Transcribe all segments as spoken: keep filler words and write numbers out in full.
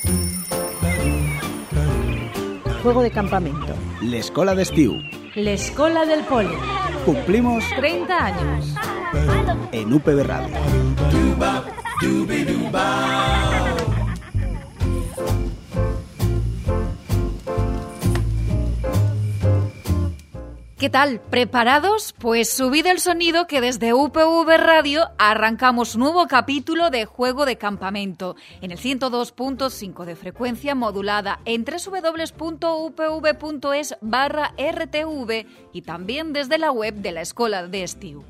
Juego de campamento. L'escola d'estiu. L'escola del poli. Cumplimos treinta años. En U P B Radio. ¿Qué tal? ¿Preparados? Pues subid el sonido que desde U P V Radio arrancamos nuevo capítulo de Juego de Campamento en el ciento dos punto cinco de frecuencia modulada en doble u doble u doble u punto u p v punto es barra R T V y también desde la web de la Escola de Estiu.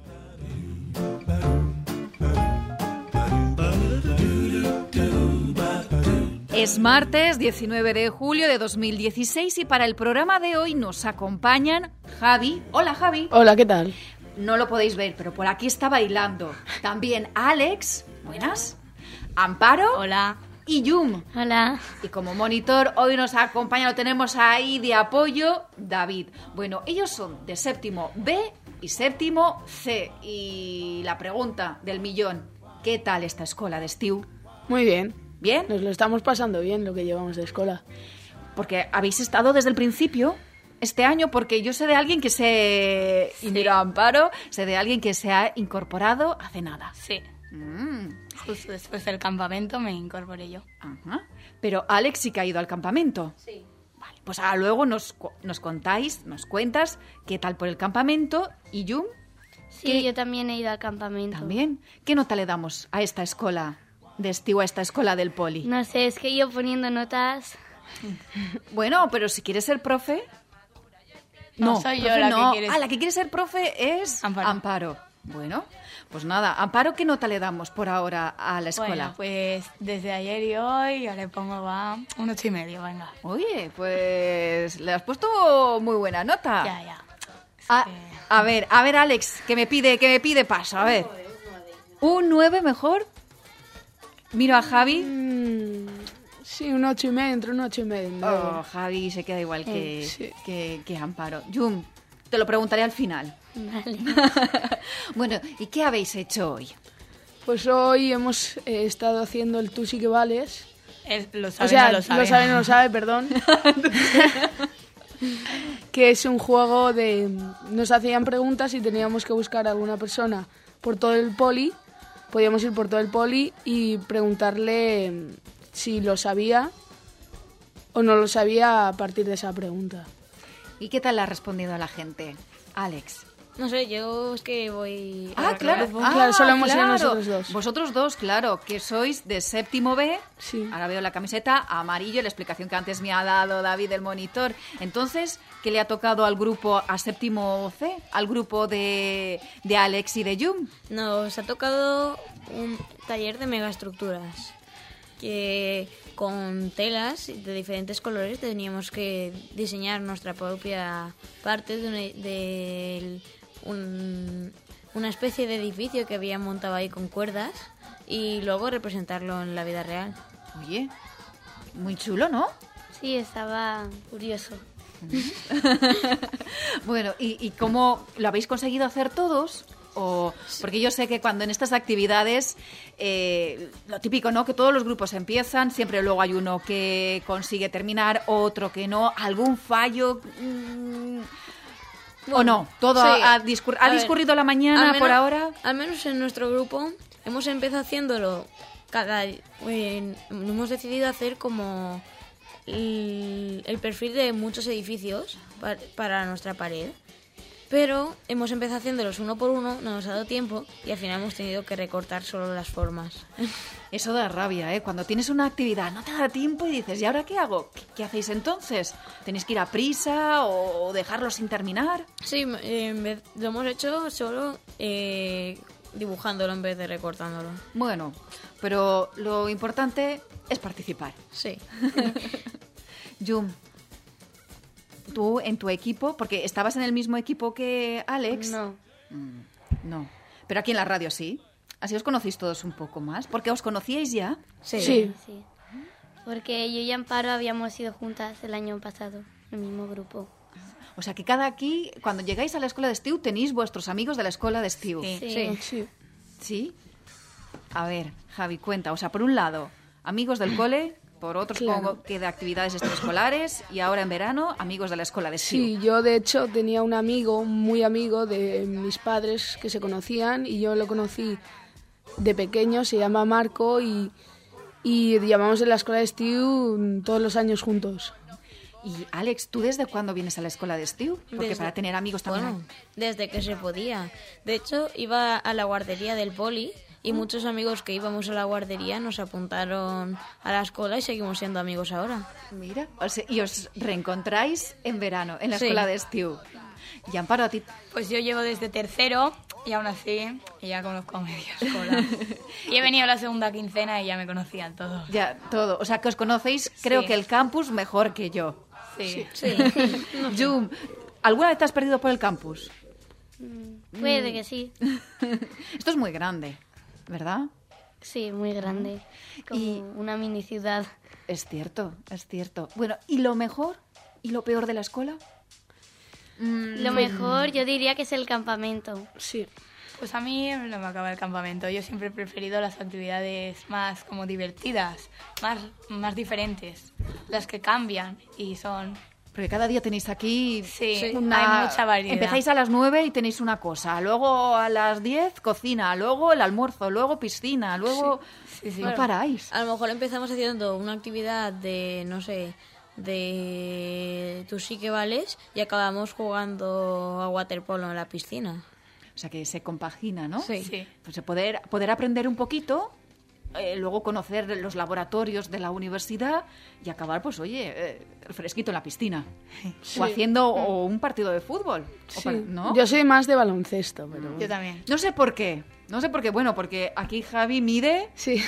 Es martes diecinueve de julio de dos mil dieciséis y para el programa de hoy nos acompañan Javi. Hola, Javi. Hola, ¿qué tal? No lo podéis ver, pero por aquí está bailando. También Alex. Buenas. Amparo. Hola. Y Yum. Hola. Y como monitor hoy nos acompaña, lo tenemos ahí de apoyo, David. Bueno, ellos son de séptimo B y séptimo C. Y la pregunta del millón, ¿qué tal esta escuela de Estiu? Muy bien. ¿Bien? Nos lo estamos pasando bien lo que llevamos de escuela. Porque habéis estado desde el principio este año, porque yo sé de alguien que se... Sí. Y mira, Amparo, sé de alguien que se ha incorporado hace nada. Sí. Mm. Justo después del campamento me incorporé yo. Ajá. Pero Alex sí que ha ido al campamento. Sí. Vale, pues ahora luego nos, nos contáis, nos cuentas qué tal por el campamento. ¿Y Yum? Sí, ¿Qué? yo también he ido al campamento. ¿También? ¿Qué nota le damos a esta escuela de Estiu, a esta escuela del poli? No sé, es que yo poniendo notas... Bueno, pero si quieres ser profe... No, soy yo profe la no. que quiere Ah, la que quiere ser profe es Amparo. Amparo. Bueno, pues nada. Amparo, ¿qué nota le damos por ahora a la escuela? Bueno, pues desde ayer y hoy yo le pongo va un ocho y medio, venga. Oye, pues le has puesto muy buena nota. Ya, ya. Es A, que- a ver, a ver, Alex, que me pide, que me pide paso. A ver. ¿Un nueve mejor? Miro a Javi. Mm, sí, un ocho y medio, entre un ocho y medio. un Oh, nueve. Javi se queda igual que, Eh, sí. que, que Amparo. Yum, te lo preguntaré al final. Vale. Bueno, ¿y qué habéis hecho hoy? Pues hoy hemos eh, estado haciendo el Tú sí que vales. Él lo sabe, O sea, no lo sabe. lo sabe, no lo sabe, perdón. Que es un juego de... Nos hacían preguntas y teníamos que buscar a alguna persona por todo el poli. Podíamos ir por todo el poli y preguntarle mm, si lo sabía o no lo sabía a partir de esa pregunta. ¿Y qué tal le ha respondido a la gente? Alex. No sé, yo es que voy... Ah, claro. Ah, Claro, solo hemos ido claro. nosotros dos. Vosotros dos, claro, que sois de séptimo B. Sí. Ahora veo la camiseta amarillo, la explicación que antes me ha dado David, el monitor. Entonces, ¿qué le ha tocado al grupo a séptimo C? ¿Al grupo de, de Alex y de Yum? Nos ha tocado un taller de megaestructuras que con telas de diferentes colores teníamos que diseñar nuestra propia parte de, una, de un- una especie de edificio que habían montado ahí con cuerdas y luego representarlo en la vida real. Oye, muy chulo, ¿no? Sí, estaba curioso. Bueno, ¿y, y cómo lo habéis conseguido hacer todos? O, porque yo sé que cuando en estas actividades, eh, lo típico, ¿no? Que todos los grupos empiezan, siempre luego hay uno que consigue terminar, otro que no, algún fallo... mm, ¿O no? ¿Todo sí. ha, ha discurr- ha A ver, discurrido la mañana al por menos- ahora? Al menos en nuestro grupo hemos empezado haciéndolo cada... eh, hemos decidido hacer como el, el perfil de muchos edificios pa- para nuestra pared. Pero hemos empezado haciéndolos uno por uno, no nos ha dado tiempo y al final hemos tenido que recortar solo las formas. Eso da rabia, ¿eh? Cuando tienes una actividad, no te da tiempo y dices, ¿y ahora qué hago? ¿Qué, qué hacéis entonces? ¿Tenéis que ir a prisa o dejarlo sin terminar? Sí, eh, en vez, lo hemos hecho solo eh, dibujándolo en vez de recortándolo. Bueno, pero lo importante es participar. Sí. Yum, tú en tu equipo, porque estabas en el mismo equipo que Alex. No. Mm, no. Pero aquí en la radio sí. Así os conocéis todos un poco más. Porque os conocíais ya. Sí. Sí. Sí. Porque yo y Amparo habíamos ido juntas el año pasado, en el mismo grupo. O sea que cada aquí, cuando llegáis a la escuela de Estiu, tenéis vuestros amigos de la escuela de Estiu. Sí. Sí. Sí. ¿Sí? A ver, Javi, cuenta. O sea, por un lado, amigos del cole, por otro Claro. supongo que de actividades extraescolares y ahora en verano, amigos de la escuela de estío. Sí, yo de hecho tenía un amigo, muy amigo de mis padres que se conocían y yo lo conocí de pequeño, se llama Marco y, y llamamos en la escuela de estío todos los años juntos. Y Alex, ¿tú desde cuándo vienes a la escuela de estío? Porque Desde- para tener amigos también. Bueno, desde que se podía. De hecho, iba a la guardería del poli y muchos amigos que íbamos a la guardería nos apuntaron a la escuela y seguimos siendo amigos ahora. Mira, o sea, y os reencontráis en verano en la Sí. escuela de estío. Y Amparo, a ti. Pues yo llevo desde tercero y aún así ya conozco a media escuela. Y he venido a la segunda quincena y ya me conocían todos. Ya, todo. O sea, que os conocéis, creo Sí. que el campus mejor que yo. Sí. Sí. Jum, ¿alguna vez te has perdido por el campus? Puede que sí. Esto es muy grande, ¿verdad? Sí, muy grande. Como Y- una mini ciudad. Es cierto, es cierto. Bueno, ¿y lo mejor y lo peor de la escuela? Lo mejor yo diría que es el campamento. Sí. Pues a mí no me acaba el campamento. Yo siempre he preferido las actividades más como divertidas, más, más diferentes, las que cambian y son... Porque cada día tenéis aquí Sí, hay una... mucha variedad. Empezáis a las nueve y tenéis una cosa, luego a las diez cocina, luego el almuerzo, luego piscina, luego... Sí, sí. No paráis. A lo mejor empezamos haciendo una actividad de, no sé, de tú sí que vales y acabamos jugando a waterpolo en la piscina. O sea que se compagina, ¿no? Sí. Sí. Pues de poder, poder aprender un poquito, eh, luego conocer los laboratorios de la universidad y acabar, pues oye, eh, fresquito en la piscina. O haciendo o un partido de fútbol. o Sí. para- ¿no? Yo soy más de baloncesto, pero... Yo también. No sé por qué. No sé por qué. Bueno, porque aquí Javi mide... Sí.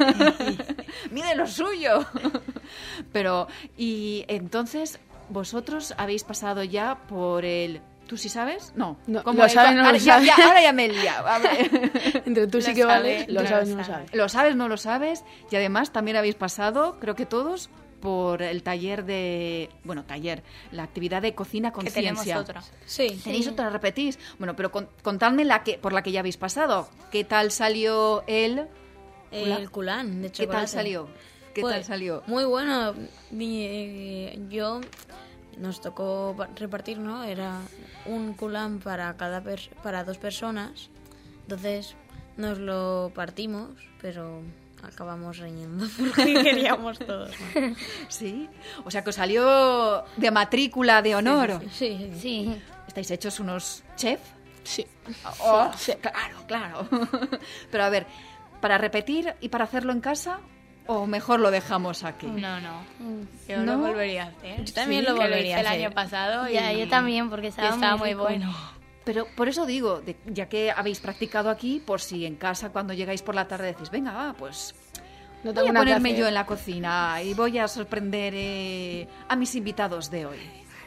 mide lo suyo. Pero, y entonces, ¿vosotros habéis pasado ya por el... ¿Tú sí sabes? No. No, ¿Cómo lo es? sabe, no lo ahora, ya, sabe. ya- ahora ya me he liado. A ver. Entre tú sí Lo que sabe, vales, lo no sabes, lo no lo sabe. sabes. Lo sabes, no lo sabes. Y además también habéis pasado, creo que todos, por el taller de... Bueno, taller. La actividad de cocina Que tenemos conciencia. otra. Sí. ¿Tenéis otra? ¿Repetís? Bueno, pero con- contadme la que, por la que ya habéis pasado. ¿Qué tal salió el... El culán de ¿Qué chocolate. tal salió? ¿Qué Pues, tal salió? Muy bueno. Mi- eh, yo nos tocó pa- repartir, ¿no? Era un culán para cada pers- para dos personas. Entonces nos lo partimos, pero acabamos reñiendo porque queríamos todos. ¿no? Sí. O sea, que os salió de matrícula de honor. Sí, sí. Sí. ¿Estáis hechos unos chef? Sí. Oh, claro, claro. Pero a ver, ¿para repetir y para hacerlo en casa? ¿O mejor lo dejamos aquí? No, no. Mm. Yo ¿No? lo volvería a hacer. Yo también Sí, lo que volvería a hice hacer. el año pasado y... Ya, yo también, porque y estaba, estaba muy rico. bueno. Pero por eso digo, de- ya que habéis practicado aquí, por si en casa cuando llegáis por la tarde decís, venga, va, pues No voy tengo a nada que ponerme hacer. yo en la cocina y voy a sorprender eh, a mis invitados de hoy.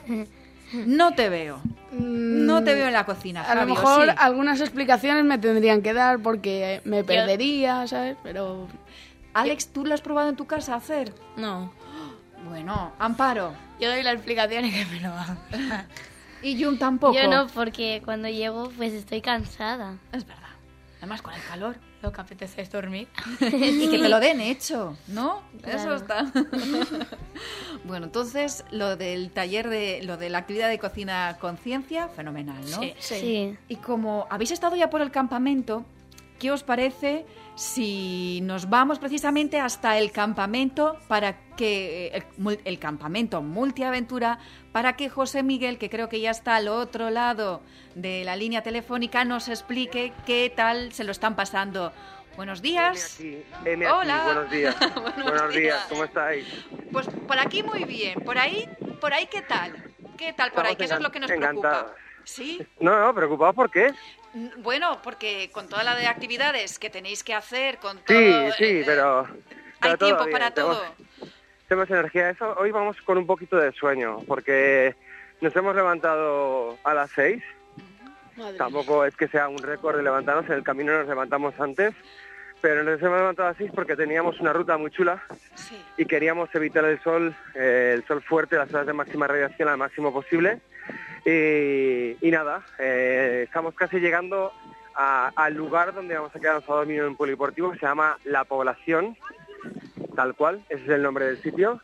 No te veo. No te veo en la cocina, A lo Javi, ¿o mejor sí? algunas explicaciones me tendrían que dar porque me perdería, ¿sabes? Pero Alex, ¿tú lo has probado en tu casa a hacer? No. Bueno, Amparo. Yo doy la explicación y que me lo hagan. Y Jun tampoco. Yo no, porque cuando llego pues estoy cansada. Es verdad. Además con el calor. Lo que apetece es dormir. Y que te lo den hecho, ¿no? Eso Claro. está. Bueno, entonces lo del taller de lo de la actividad de cocina conciencia, fenomenal, ¿no? Sí. Sí. Y como habéis estado ya por el campamento, ¿qué os parece si nos vamos precisamente hasta el campamento para que el, mul- el campamento multiaventura para que José Miguel, que creo que ya está al otro lado de la línea telefónica, nos explique qué tal se lo están pasando? Buenos días. Heme aquí, heme aquí, Hola. buenos días. Buenos buenos días. días. ¿Cómo estáis? Pues por aquí muy bien. Por ahí, por ahí ¿qué tal? ¿Qué tal por ahí? Estamos Que eso es lo que nos encantados. preocupa. ¿Sí? No, no, preocupado, ¿por qué? N- Bueno, porque con toda la de actividades que tenéis que hacer, con todo... Sí, sí, eh, pero... Hay pero todo tiempo bien, para tenemos- todo. Tenemos energía. Eso, hoy vamos con un poquito de sueño, porque nos hemos levantado a las seis. madre Tampoco es que sea un récord de levantarnos, en el camino nos levantamos antes, pero nos hemos levantado a las seis porque teníamos una ruta muy chula Sí. y queríamos evitar el sol, eh, el sol fuerte, las horas de máxima radiación al máximo posible. Y, y nada, eh, estamos casi llegando a- al lugar donde vamos a quedarnos a dormir en un polideportivo que se llama La Población. tal cual, ese es el nombre del sitio.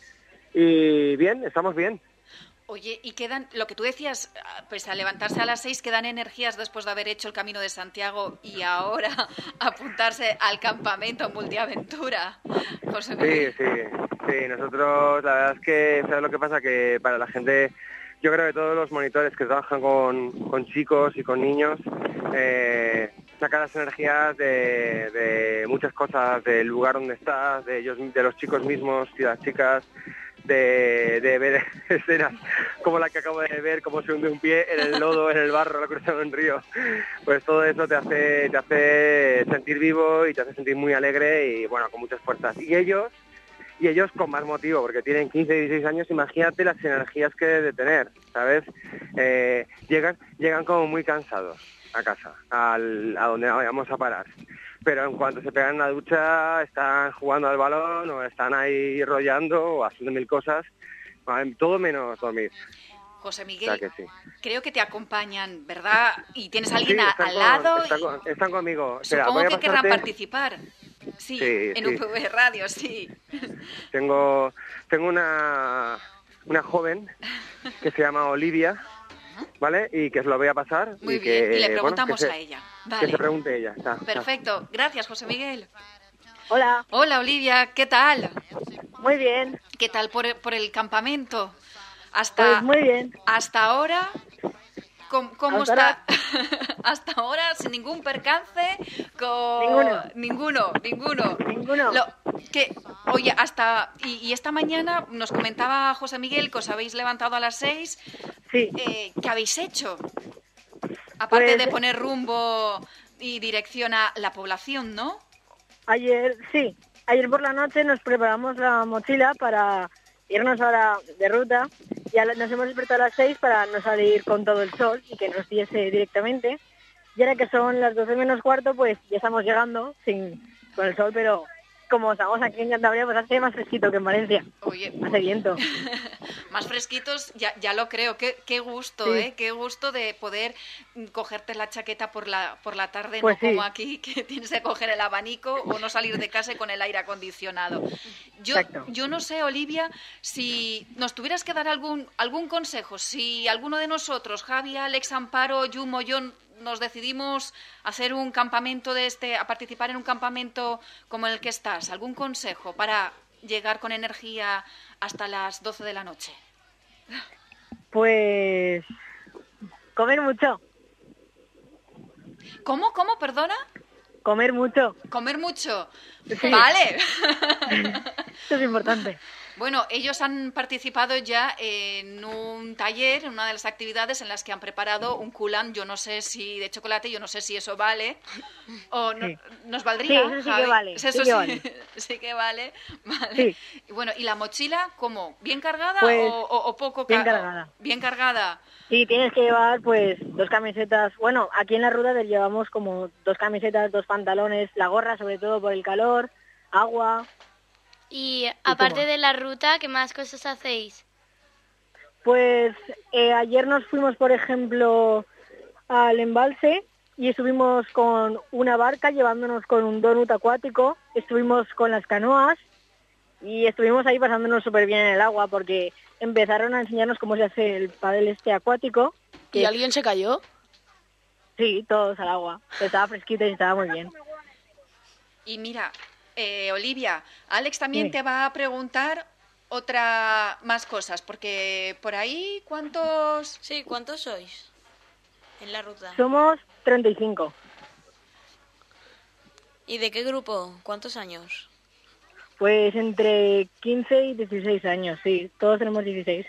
Y bien, estamos bien. Oye, y quedan, lo que tú decías, pues a levantarse a las seis quedan energías después de haber hecho el Camino de Santiago y ahora apuntarse al campamento multiaventura. José Miguel. Sí, sí, sí, nosotros la verdad es que, ¿sabes lo que pasa? Que para la gente, yo creo que todos los monitores que trabajan con, con chicos y con niños, eh, sacan las energías de, de muchas cosas, del lugar donde estás, de ellos, de los chicos mismos y las chicas, de, de ver escenas como la que acabo de ver, cómo se hunde un pie en el lodo, en el barro, cruzando un río. Pues todo eso te hace, te hace sentir vivo y te hace sentir muy alegre y bueno, con muchas fuerzas. Y ellos, y ellos con más motivo, porque tienen quince, dieciséis años, imagínate las energías que deben de tener, ¿sabes? Eh, llegan, llegan como muy cansados a casa, al, a donde vayamos a parar. Pero en cuanto se pegan en la ducha, están jugando al balón o están ahí rollando o haciendo mil cosas, todo menos dormir. José Miguel, o sea que sí. Creo que te acompañan, ¿verdad? Y tienes a alguien sí, a, están al con, lado. Están, con, están conmigo. Espera, Supongo voy a que pasarte... querrán participar. Sí, sí en sí. U P V Radio, sí. Tengo, tengo una, una joven que se llama Olivia, ¿vale? Y que os lo voy a pasar. Muy y bien, que, y le preguntamos bueno, que a se, ella. Vale. Que se pregunte ella. Está, Perfecto, está. Gracias, José Miguel. Hola. Hola, Olivia, ¿qué tal? Muy bien. ¿Qué tal por, por el campamento? Hasta, pues muy bien. Hasta ahora, ¿cómo, cómo hasta está? Ahora... hasta ahora, sin ningún percance, con... Ninguno. Ninguno, ninguno. Ninguno. Lo, que, oye, hasta... Y, y esta mañana nos comentaba José Miguel que os habéis levantado a las seis. Sí. Eh, ¿Qué habéis hecho? Aparte pues... de poner rumbo y dirección a la población, ¿no? Ayer, sí. Ayer por la noche nos preparamos la mochila para irnos ahora de ruta. Ya nos hemos despertado a las seis para no salir con todo el sol y que nos diese directamente. Y ahora que son las doce menos cuarto, pues ya estamos llegando sin con el sol, pero como estamos aquí en Cantabria, pues hace más fresquito que en Valencia. Oye, hace viento. Más fresquitos, ya, ya lo creo. Qué, qué gusto, sí. ¿eh? Qué gusto de poder cogerte la chaqueta por la por la tarde, pues no sí. como aquí, que tienes que coger el abanico o no salir de casa con el aire acondicionado. Yo, Exacto. yo no sé, Olivia, si nos tuvieras que dar algún algún consejo, si alguno de nosotros, Javi, Alex, Amparo, Yumo, yo, nos decidimos hacer un campamento de este, a participar en un campamento como el que estás, ¿algún consejo para llegar con energía hasta las doce de la noche? Pues comer mucho. ¿Cómo? ¿Cómo? ¿Perdona? Comer mucho. Comer mucho. Sí. Vale. Eso es importante. Bueno, ellos han participado ya en un taller, en una de las actividades en las que han preparado un coulant, yo no sé si de chocolate, yo no sé si eso vale o no, sí. nos valdría. Sí, eso sí Javi? que vale. Eso sí, sí, que vale. sí que vale. Vale. Sí. Y bueno, ¿y la mochila cómo? ¿Bien cargada pues, o, o, o poco bien cargada? cargada. Bien cargada. Sí, tienes que llevar pues dos camisetas. Bueno, aquí en la ruta llevamos como dos camisetas, dos pantalones, la gorra sobre todo por el calor, agua. Y aparte de la ruta, ¿qué más cosas hacéis? Pues eh, ayer nos fuimos, por ejemplo, al embalse y estuvimos con una barca llevándonos con un donut acuático, estuvimos con las canoas y estuvimos ahí pasándonos súper bien en el agua porque empezaron a enseñarnos cómo se hace el pádel este acuático. ¿Y que... alguien se cayó? Sí, todos al agua. Estaba fresquito y estaba muy bien. Y mira... Eh, Olivia, Alex también sí. te va a preguntar otra más cosas, porque por ahí, ¿cuántos? Sí, ¿cuántos sois en la ruta? Somos treinta y cinco. ¿Y de qué grupo? ¿Cuántos años? Pues entre quince y dieciséis años, sí, todos tenemos dieciséis.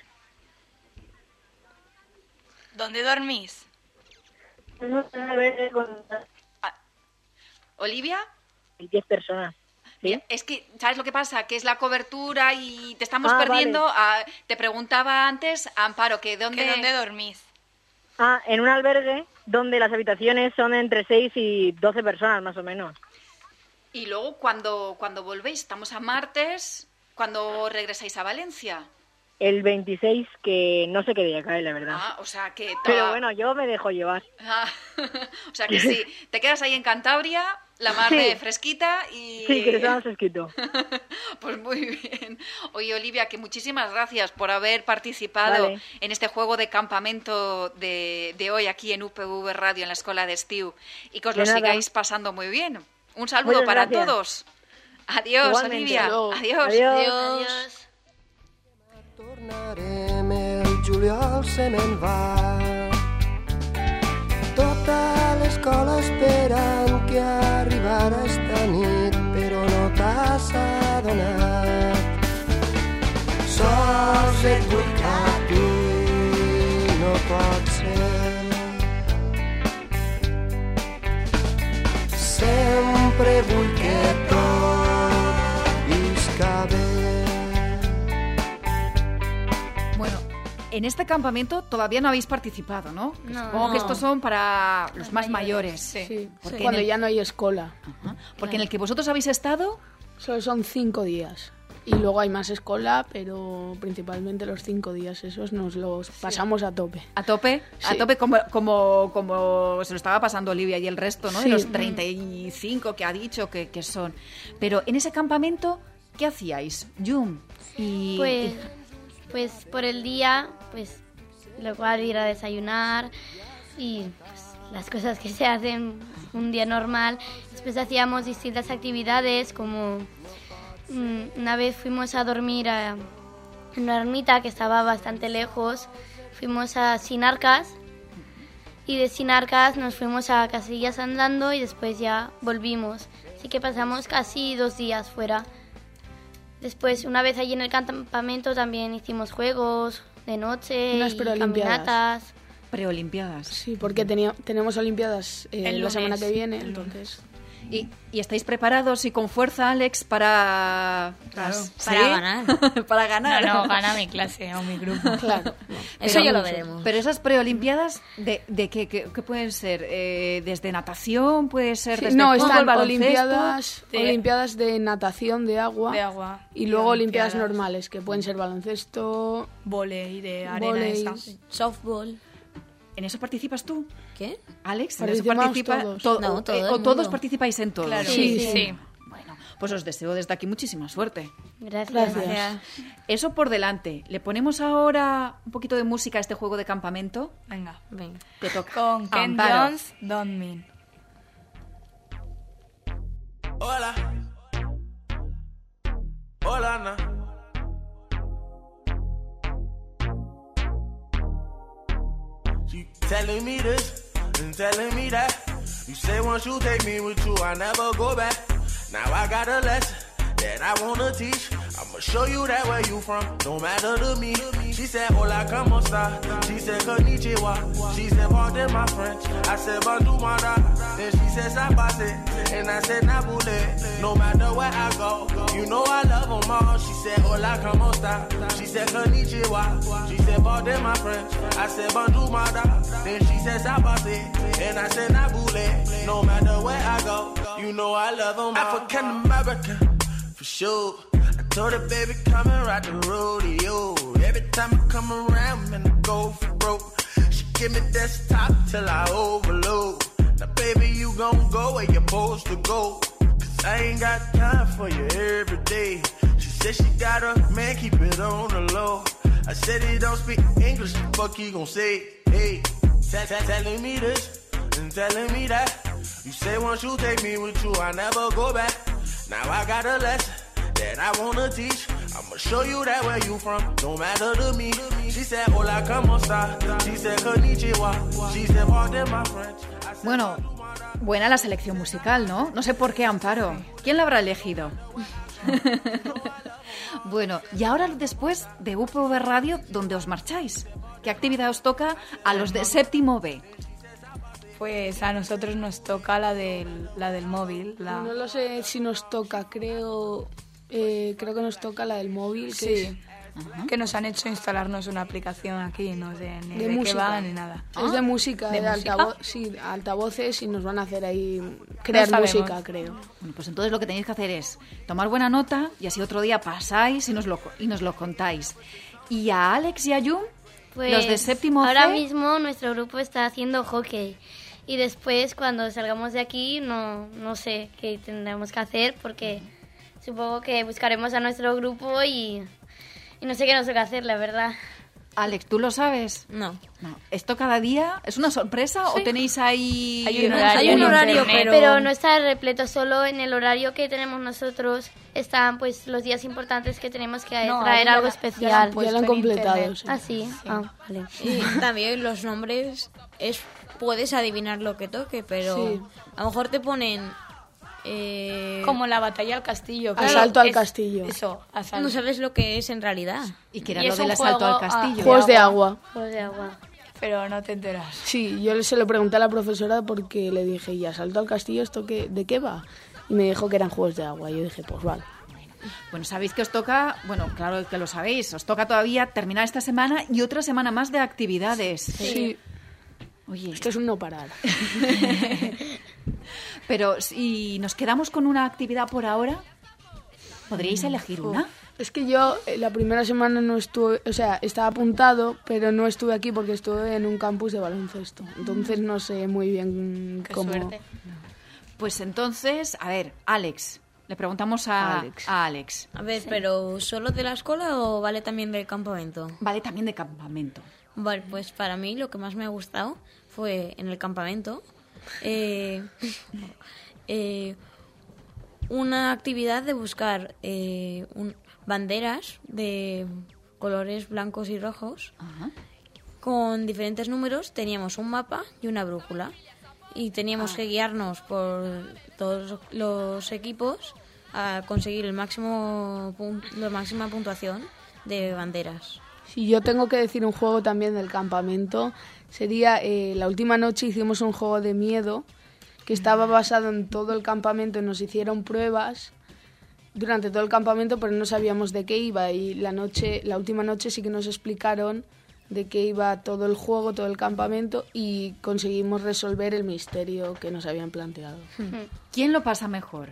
¿Dónde dormís? Ah, ¿Olivia? diez personas. ¿Sí? Es que, ¿sabes lo que pasa? Que es la cobertura y te estamos ah, perdiendo. Vale. A, te preguntaba antes, Amparo, que ¿dónde, ¿Que dónde dormís? Ah, en un albergue donde las habitaciones son entre seis y doce personas, más o menos. Y luego, cuando, cuando volvéis, estamos a martes, ¿cuándo regresáis a Valencia? El veintiséis, que no sé qué día cae, la verdad. Ah, o sea que... Pero bueno, yo me dejo llevar. Ah, o sea que sí, te quedas ahí en Cantabria... La mar Sí. de fresquita y... Sí, que estaba fresquito. Pues muy bien. Oye, Olivia, que muchísimas gracias por haber participado Vale. en este juego de campamento de, de hoy aquí en U P V Radio, en la Escuela de Estiu, y que os De lo nada. sigáis pasando muy bien. Un saludo Muchas para gracias. todos. Adiós, Igualmente. Olivia. Luego. Adiós. Adiós. Adiós. Tornarem, el juliol se me'n va. Tota l'escola esperant que arribara esta nit, però no t'has adonat. Sols et vull cap tu i no pot ser. Sempre vull que tot visca bé. Bueno, en este campamento todavía no habéis participado, ¿no? No. Supongo que No. estos son para los más mayores. Sí, Porque cuando en el- ya no hay escuela. Ajá. Porque en el que vosotros habéis estado... Solo son cinco días. Y luego hay más escuela, pero principalmente los cinco días esos nos los pasamos a tope. A tope, a Sí. tope como, como, como se lo estaba pasando Olivia y el resto, ¿no? De Sí. los treinta y cinco que ha dicho que, que son. Pero en ese campamento, ¿qué hacíais? Yum. Y, Pues, pues por el día, pues luego ir a desayunar y pues, las cosas que se hacen un día normal. Después hacíamos distintas actividades, como mm, una vez fuimos a dormir a en una ermita que estaba bastante lejos. Fuimos a Sinarcas y de Sinarcas nos fuimos a Casillas andando y después ya volvimos. Así que pasamos casi dos días fuera. Después, una vez allí en el campamento también hicimos juegos de noche Unas y preolimpiadas. caminatas. preolimpiadas. Sí, porque tenía- tenemos olimpiadas eh, El la semana lunes. que viene, El entonces... ¿Y, y estáis preparados y con fuerza, Alex, para... Claro, ¿Sí? para ganar. para No, ganar. no, gana mi clase o mi grupo. Claro. Eso ya lo veremos. Pero esas preolimpiadas, ¿de, de qué, qué, qué pueden ser? Eh, ¿Desde natación? ¿Puede ser Sí, desde no, fútbol, están baloncesto? olimpiadas, de- olimpiadas de natación de agua, De agua. y luego olimpiadas olimpiadas. normales, que pueden ser baloncesto, Volei de arena Volei. esa. Softball. ¿En eso participas tú, ¿Qué? Alex? ¿En eso Participamos participa todos. to- No, o- todo eh, el ¿O todos mundo. participáis en todo? Claro, Sí, sí. sí. Bueno, pues os deseo desde aquí muchísima suerte. Gracias. Gracias. Eso por delante. ¿Le ponemos ahora un poquito de música a este juego de campamento? Venga. Venga. Te toca. Con Ken Amparo. Jones, Don't Mean. Hola. Hola, na. You telling me this and telling me that. You say once you take me with you, I never go back. Now I got a lesson that I wanna teach. I'ma show you that where you from, no matter to me. She said, hola, como esta? She said, konnichiwa. She said, pardon my French. I said, bonjour, mada. Then she said, sabase. And I said, nabule. No matter where I go, you know I love them all. She said, hola, como esta? She said, konnichiwa. She said, pardon my French. I said, bonjour, mada. Then she said, sabase. And I said, nabule. No matter where I go, you know I love them all. African American, for sure. I told her, baby, come and ride the rodeo. Every time I come around, man, I go for broke. She give me desktop till I overload. Now, baby, you gon' go where you're supposed to go. Cause I ain't got time for you every day. She said she got a man, keep it on the low. I said he don't speak English, the fuck he gon' say? Hey, tell, tell, telling me this and telling me that. You say once you take me with you, I never go back. Now I got a lesson that I wanna teach. I'ma show you that where you from, no matter to me. She said, hola, como esta? She said, konnichiwa. She said, pardon my French. I said, Bueno, buena la selección musical, ¿no? No sé por qué, Amparo. ¿Quién la habrá elegido? Bueno, y ahora después de U P V Radio, ¿dónde os marcháis? ¿Qué actividad os toca a los de séptimo B? Pues a nosotros nos toca la del, la del móvil. La... No lo sé si nos toca, creo eh, creo que nos toca la del móvil, que Sí. Que nos han hecho instalarnos una aplicación aquí, no sé ni De de, qué música. va ni nada. es, es de música, ¿De de, música? altavo- sí, altavoces, y nos van a hacer ahí crear sabemos. música, creo. Bueno, pues entonces lo que tenéis que hacer es tomar buena nota y así otro día pasáis y nos lo, y nos lo contáis. Y a Alex y a Yum, Pues los de séptimo ahora C, mismo nuestro grupo está haciendo hockey Y después, cuando salgamos de aquí, no, no sé qué tendremos que hacer, porque supongo que buscaremos a nuestro grupo y, y no sé qué nos toca hacer, la verdad. Alex, ¿tú lo sabes? No. no. ¿Esto cada día es una sorpresa sí. o tenéis ahí...? Hay un horario, Hay un horario pero... pero no está repleto, solo en el horario que tenemos nosotros están pues los días importantes que tenemos que no, traer algo la, especial. Ya lo, ya lo han completado. Sí. ¿Ah, sí? sí. Ah, vale. Y también los nombres, es puedes adivinar lo que toque, pero sí. a lo mejor te ponen... Eh... Como la batalla al castillo. Claro, asalto al es, castillo. Eso, asalto. No sabes lo que es en realidad. ¿Y qué era y lo del asalto al castillo? Juegos de agua. Juegos de agua. Pero no te enteras. Sí, yo se lo pregunté a la profesora porque le dije, ¿y asalto al castillo esto qué, de qué va? Y me dijo que eran juegos de agua. Y yo dije, pues vale. Bueno, sabéis que os toca, bueno, claro que lo sabéis, os toca todavía terminar esta semana y otra semana más de actividades. Sí. sí. Oye. Esto es un no parar. Pero si nos quedamos con una actividad por ahora, ¿podríais elegir una? Es que yo la primera semana no estuve, o sea, estaba apuntado, pero no estuve aquí porque estuve en un campus de baloncesto. Entonces no sé muy bien Qué cómo... suerte. Pues entonces, a ver, Alex, le preguntamos a Alex. A, Alex. a ver, sí. ¿pero solo de la escuela o vale también del campamento? Vale también de campamento. Vale, pues para mí lo que más me ha gustado fue en el campamento eh, eh, una actividad de buscar eh, un, banderas de colores blancos y rojos. Ajá. Con diferentes números. Teníamos un mapa y una brújula y teníamos ah. que guiarnos por todos los equipos a conseguir el máximo la máxima puntuación de banderas. Si yo tengo que decir un juego también del campamento, sería eh, la última noche hicimos un juego de miedo que estaba basado en todo el campamento y nos hicieron pruebas durante todo el campamento, pero no sabíamos de qué iba, y la noche, la última noche sí que nos explicaron de qué iba todo el juego, todo el campamento, y conseguimos resolver el misterio que nos habían planteado. ¿Quién lo pasa mejor?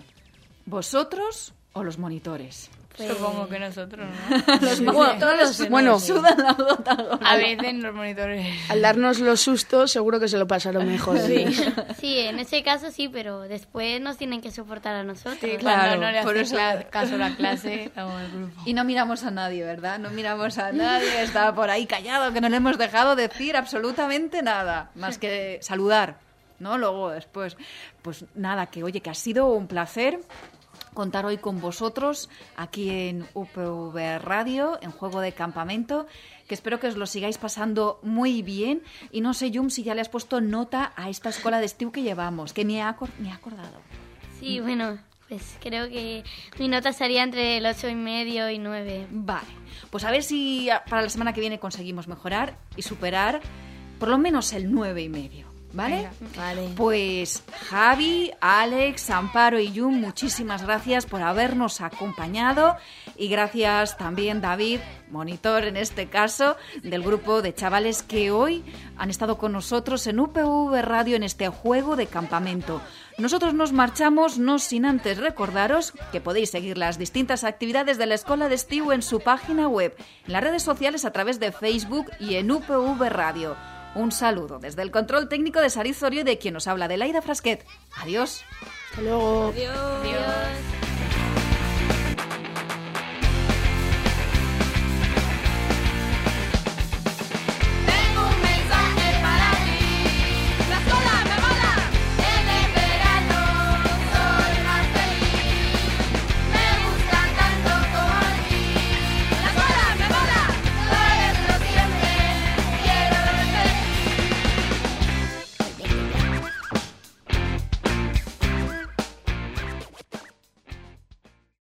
¿Vosotros o los monitores? Pues... Supongo que nosotros, ¿no? Los sí. monitores bueno, sudan la gota gorda. A veces los monitores. Al darnos los sustos, seguro que se lo pasaron mejor. Sí, sí, en ese caso sí, pero después nos tienen que soportar a nosotros. Sí, claro, no, no le por eso caso a la clase o al grupo. Y no miramos a nadie, ¿verdad? No miramos a nadie, está por ahí callado, que no le hemos dejado decir absolutamente nada, más que saludar, ¿no? Luego, después, pues nada, que oye, que ha sido un placer contar hoy con vosotros aquí en U P V Radio, en Juego de Campamento, que espero que os lo sigáis pasando muy bien. Y no sé, Yum, si ya le has puesto nota a esta escuela de estiu que llevamos, que me he, acor- me he acordado. Sí, bueno, pues creo que mi nota estaría entre el ocho y medio y nueve. Vale, pues a ver si para la semana que viene conseguimos mejorar y superar por lo menos el nueve y medio. ¿Vale? Vale. Pues Javi, Alex, Amparo y Yum, muchísimas gracias por habernos acompañado, y gracias también David, monitor en este caso, del grupo de chavales que hoy han estado con nosotros en U P V Radio en este juego de campamento. Nosotros nos marchamos, no sin antes recordaros que podéis seguir las distintas actividades de la Escola de Estiu en su página web, en las redes sociales a través de Facebook y en U P V Radio. Un saludo desde el control técnico de Sariz Zorio y de quien nos habla, de Laida Frasquet. Adiós. Hasta luego. Adiós. Adiós.